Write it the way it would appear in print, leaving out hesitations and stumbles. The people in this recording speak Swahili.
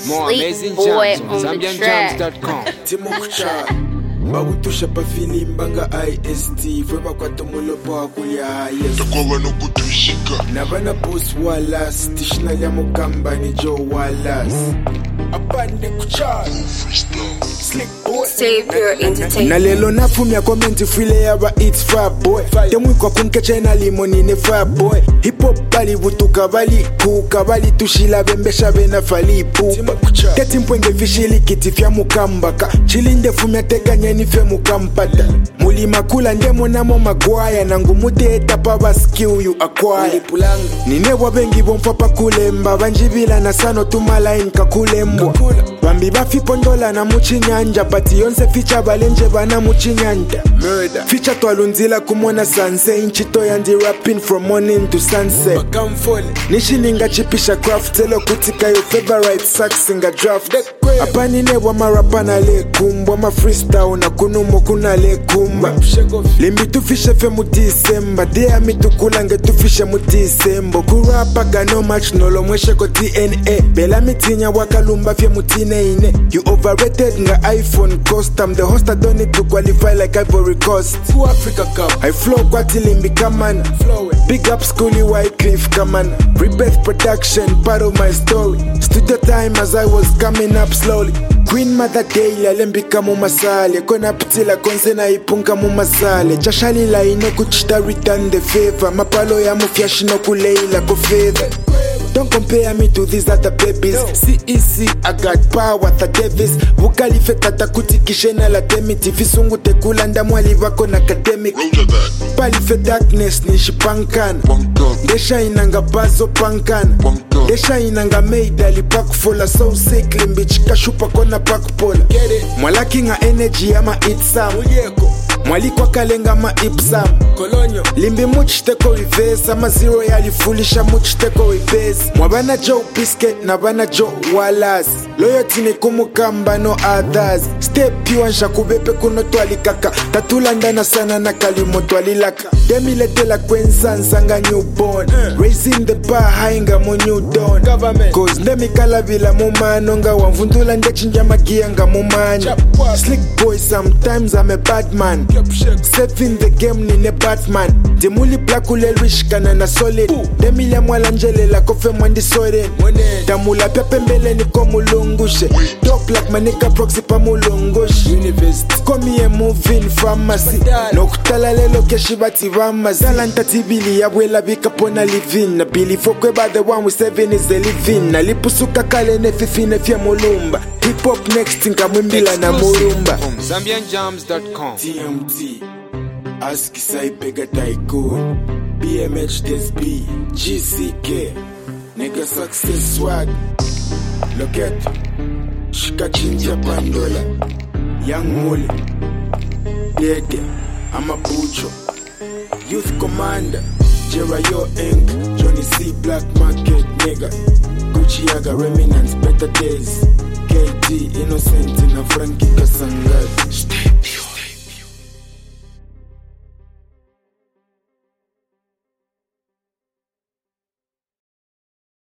More amazing Boy jams on the track. ZambianJams.com. Timukusha babutusha pafilimba nga IST fweba kwa tumulo pa kulia highest Takoba no kutushika Nabana boss walas tishina lya mukamba ni Joe Wallace Apande kuchara Slick boy Savior Entertainment. Na lelo nafumya komenti frile yaba it's fab boy Temwi kwa kunkeche na limoni ne fab boy Hip hop bali butuka bali kuka bali tushila bembesha bena falipu Keti mpwenge fishili kitifya mukambaka Chilinde fumya teganye ni fe mukampata Mulima kula ndemo namo magwaya Nangu mute etapa baskill you acquire Ninewa bengi bomfapa kulemba Banjibila na sano tumalain kakulembwa Bambi bafi pondola na muchinyanja Pati yonse ficha balenje bana muchinyanja Murder Ficha twalunzila kumona sanse Inchito yandi rapping from morning to sunset Nishininga chipisha craft Telo kutika yo favorite sax inga draft Apani newa marapa na le kumbwa Ma freestyle na kunumo kuna le kumba Limbi tufishe fe mu December Dea mitu kulange tufishe mu December Kurapa gano match nolo mweshe ko DNA Bela mitinya wakalumba fye mutine ine You overrated nga iPhone cost I'm the host I don't need to qualify like Ivory Coast Who Africa Cup I flow kwa tilimbi kamana Big up Schoolie Wycliffe kamana Rebirth production part of my story Studio time as I was coming up slowly Queen Mother Daily alembika mu masale Kona putila konse na ipunga mu masale Chashali la ino kuchita return the favor Mapalo ya mufyashi no kuleila ko feather Don't compare me to these other babies CEC, I got power, the Davis Vukali fetata kutikishena la temiti Fisungu tekulanda mwali wako na academic Pali fe darkness nishipankana Desha inanga bazo pankana Desha inanga meida li pakufola So sick limbichi kashupa kona pakupola Mwalaki nga energy ama itsam Mwali kwa kalenga ma ipsam Limbi muchiteko reverse Ama zero yalifulisha muchiteko reverse Mwabana Joe Biscuit na bana Joe Wallace Loyalty ni kumukamba no others Step piwansha kubepe kuno twalikaka Tatulandana sana na kalimo twalilaka Demiletela kwensansa nga newborn Raising the bar high nga mu new dawn Cause ndemikala vila mumano nga wamvundula ndechinja magia nga mumanya Slick boy sometimes I'm a bad man Saving the game nine Batman Demuli black ulelwishikana na solid Demilia mwala njele la kofe mwandi soren Damula pia pembele ni komulungushe Talk like manika proxy pa mulungushe University Komi ye moving pharmacy Nokutala lelo keshibati vama Zalanta tibili ya wela bika pona living Na bili fokwe ba the one with seven is the living Na lipusuka kale nefifine fya mulumba Hip hop next inka mwimbila na murumba From ZambianJams.com. TMT Aski Saipega Tycoon BMH DSB GCK Nigga Success Swag Look at Shika Chinja Pandola Young Molly Dede I'm a Bucho Youth Commander Jerayo Inc Johnny C Black Market Nigga Gucci Aga Remnants Better Days KT Innocent in a Frankie Kasanga